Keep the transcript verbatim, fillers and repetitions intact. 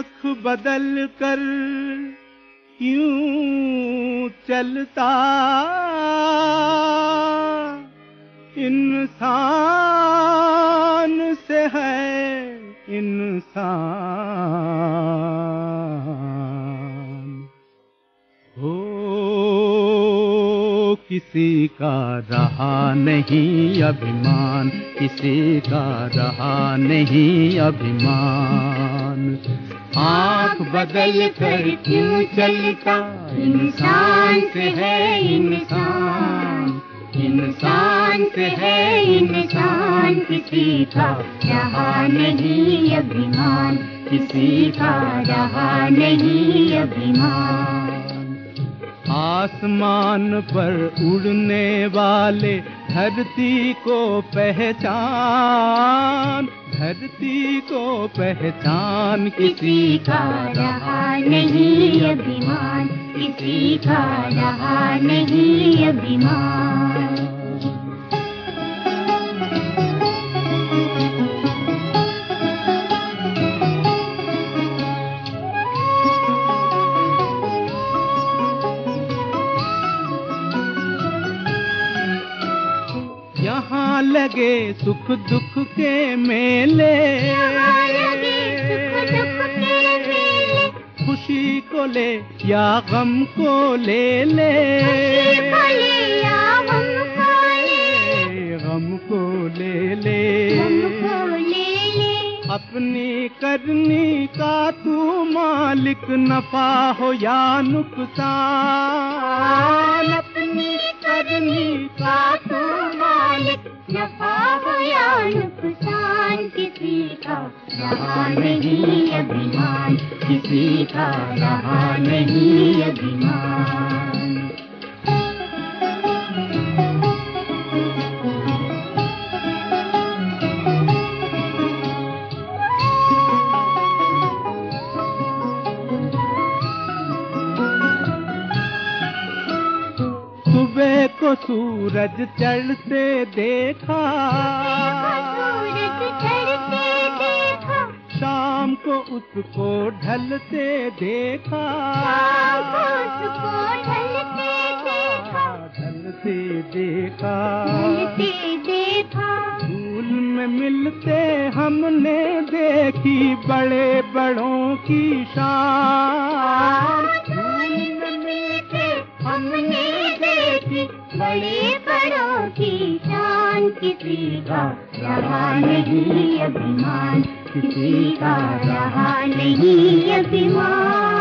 आँख बदल कर यूं चलता इंसान से है इंसान। हो किसी का रहा नहीं अभिमान, किसी का रहा नहीं अभिमान। आँख बदल कर क्यों चलता इंसान से है इंसान, इंसान से है इंसान। किसी का रहा नहीं अभिमान, किसी का रहा नहीं अभिमान। आसमान पर उड़ने वाले धरती को पहचान, धरती को पहचान। किसी का रहा नहीं अभिमान, किसी का रहा नहीं अभिमान। यहाँ लगे सुख दुख के मेले, खुशी को ले या गम को ले ले, गम को ले ले। अपनी करनी का तू मालिक, नफा हो या नुकसान। अपनी करनी का तू मालिक, नफा हो या नुकसान। किसी का रहा नहीं अभिमान, किसी का रहा नहीं अभिमान। सुबह को सूरज चढ़ते देखा, शाम को उसको ढलते देखा, ढलते देखा। धूल में मिलते हमने देखी बड़े बड़ों की शान, धूल में मिलते हमने देखी बड़े बड़ों की शान। किसी का रहा नहीं अभिमान, किसी का रहा नहीं अभिमान।